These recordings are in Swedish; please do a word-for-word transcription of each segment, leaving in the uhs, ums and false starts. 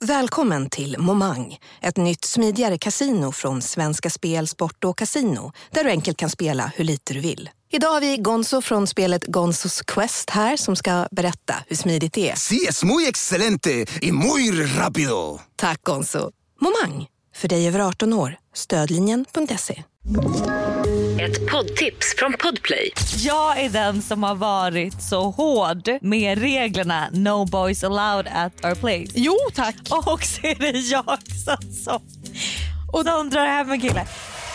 Välkommen till Momang, ett nytt smidigare kasino från Svenska Spel, Sport och Casino, där du enkelt kan spela hur lite du vill. Idag har vi Gonzo från spelet Gonzos Quest här som ska berätta hur smidigt det är. Sí, es muy excelente y muy rápido. Tack Gonzo. Momang, för dig över arton år. Stödlinjen punkt se. Ett poddtips från Podplay. Jag är den som har varit så hård med reglerna No boys allowed at our place. Jo, tack. Och så är det jag som, som, och de drar hem en kille.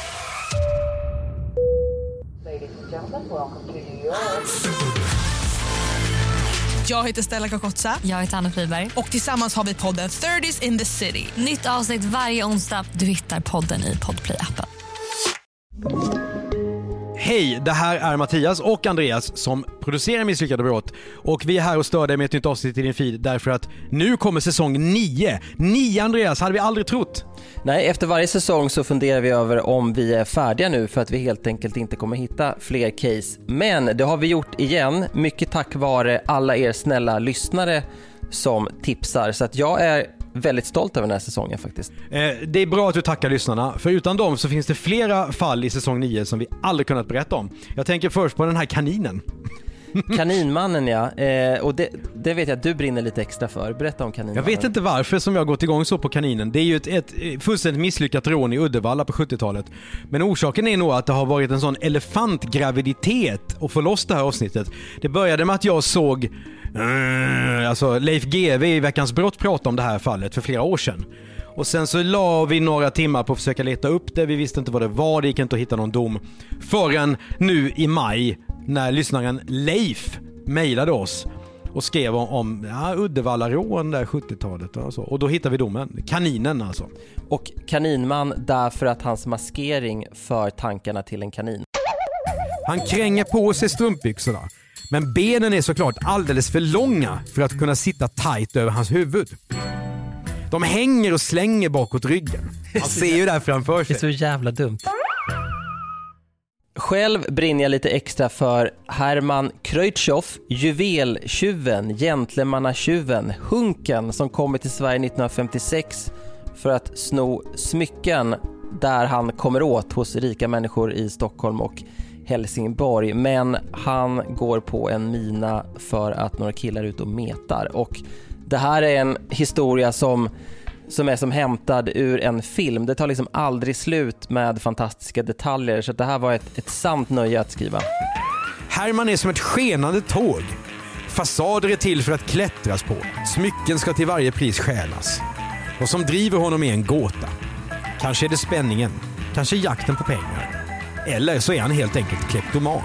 Jag heter Stella Kakotsa. Jag heter Anna Friberg. Och tillsammans har vi podden thirties in the city. Nytt avsnitt varje onsdag. Du hittar podden i Podplay-appen. Hej, det här är Mattias och Andreas som producerar Misslyckade brott. Och vi är här och stör dig med ett nytt avsnitt i din feed därför att nu kommer säsong nio. Nio, Andreas, hade vi aldrig trott. Nej, efter varje säsong så funderar vi över om vi är färdiga nu för att vi helt enkelt inte kommer hitta fler case. Men det har vi gjort igen, mycket tack vare alla er snälla lyssnare som tipsar. Så att jag är väldigt stolt över den här säsongen faktiskt. Eh, det är bra att du tackar lyssnarna, för utan dem så finns det flera fall i säsong nio som vi aldrig kunnat berätta om. Jag tänker först på den här kaninen. Kaninmannen, ja. Eh, och det, det vet jag att du brinner lite extra för. Berätta om kaninmannen. Jag vet inte varför som jag har gått igång så på kaninen. Det är ju ett, ett fullständigt misslyckat rån i Uddevalla på sjuttiotalet. Men orsaken är nog att det har varit en sån elefantgraviditet och få loss det här avsnittet. Det började med att jag såg uh, alltså Leif G W i Veckans brott prata om det här fallet för flera år sedan. Och sen så la vi några timmar på att försöka leta upp det. Vi visste inte vad det var, det gick inte att hitta någon dom. Förrän nu i maj när lyssnaren Leif mejlade oss och skrev om, om ja, Uddevalla-rån där sjuttiotalet och så. Och då hittade vi domen. Kaninen alltså. Och kaninman därför att hans maskering för tankarna till en kanin. Han kränger på sig strumpbyxorna. Men benen är såklart alldeles för långa för att kunna sitta tajt över hans huvud. De hänger och slänger bakåt ryggen. Man ser ju där framför sig. Det är så jävla dumt. Själv brinner jag lite extra för Herman Kreutzoff, juveltjuven, gentlemannatjuven, hunken som kommer till Sverige nittonhundrafemtiosex för att sno smycken där han kommer åt hos rika människor i Stockholm och Helsingborg. Men han går på en mina för att några killar är ute och metar. Och det här är en historia som som är som hämtad ur en film. Det tar liksom aldrig slut med fantastiska detaljer, så det här var ett, ett sant nöje att skriva. Herman är som ett skenande tåg. Fasader är till för att klättras på. Smycken ska till varje pris stjälas. Och som driver honom är en gåta. Kanske är det spänningen, kanske jakten på pengar. Eller så är han helt enkelt kleptoman.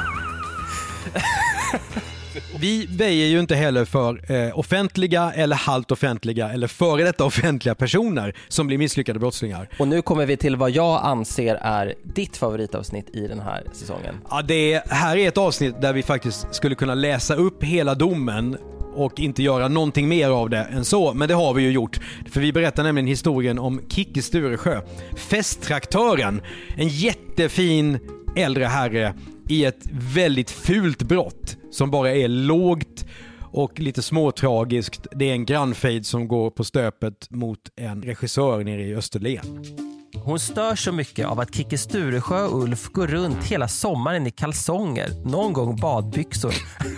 Vi väjer ju inte heller för eh, offentliga eller halvt offentliga eller före detta offentliga personer som blir misslyckade brottslingar. Och nu kommer vi till vad jag anser är ditt favoritavsnitt i den här säsongen. Ja, det här är ett avsnitt där vi faktiskt skulle kunna läsa upp hela domen och inte göra någonting mer av det än så. Men det har vi ju gjort. För vi berättar nämligen historien om Kicke Sturesjö. Festtraktören. En jättefin äldre herre i ett väldigt fult brott som bara är lågt och lite småtragiskt. Det är en grannfejd som går på stöpet mot en regissör nere i Österlen. Hon stör så mycket av att Kicke Sturesjö och Ulf går runt hela sommaren i kalsonger, någon gång badbyxor.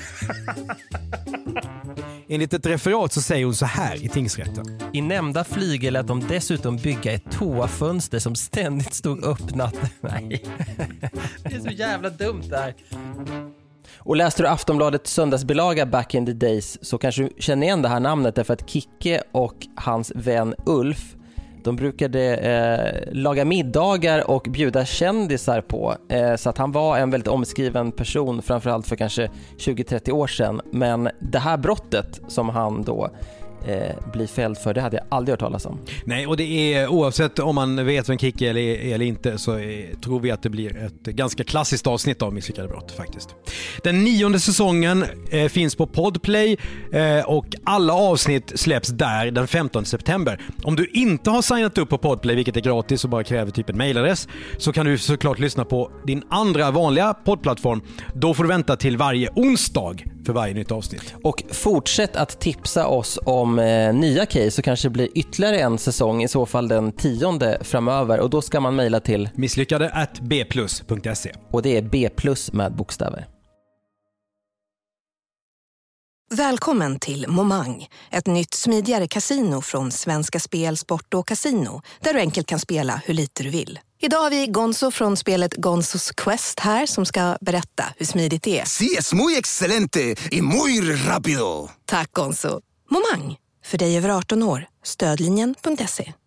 Enligt ett referat så säger hon så här i tingsrätten. I nämnda flygel att de dessutom bygga ett toafönster som ständigt stod öppnat. Nej, det är så jävla dumt där. Och läste du Aftonbladets söndagsbilaga back in the days så kanske du känner igen det här namnet därför att Kicke och hans vän Ulf, de brukade eh, laga middagar och bjuda kändisar på. Eh, så att han var en väldigt omskriven person, framförallt för kanske tjugo till trettio år sedan. Men det här brottet som han då eh, blir fälld för, det hade jag aldrig hört talas om. Nej, och det är oavsett om man vet vem Kicke är eller, eller inte så är, tror vi att det blir ett ganska klassiskt avsnitt av Misslyckade brott faktiskt. Den nionde säsongen eh, finns på Podplay eh, och alla avsnitt släpps där den femtonde september. Om du inte har signat upp på Podplay, vilket är gratis och bara kräver typ en mailadress, så kan du såklart lyssna på din andra vanliga poddplattform. Då får du vänta till varje onsdag. för varje nytt avsnitt. Och fortsätt att tipsa oss om eh, nya case, så kanske det blir ytterligare en säsong, i så fall den tionde framöver. Och då ska man mejla till misslyckade at b plus punkt se. Och det är B plus med bokstäver. Välkommen till Momang, ett nytt smidigare kasino från Svenska Spel, Sport och Casino, där du enkelt kan spela hur lite du vill. Idag har vi Gonzo från spelet Gonzos Quest här som ska berätta hur smidigt det är. Sí, es muy excelente y muy rápido. Tack Gonzo. Momang, för dig över arton år. Stödlinjen punkt se.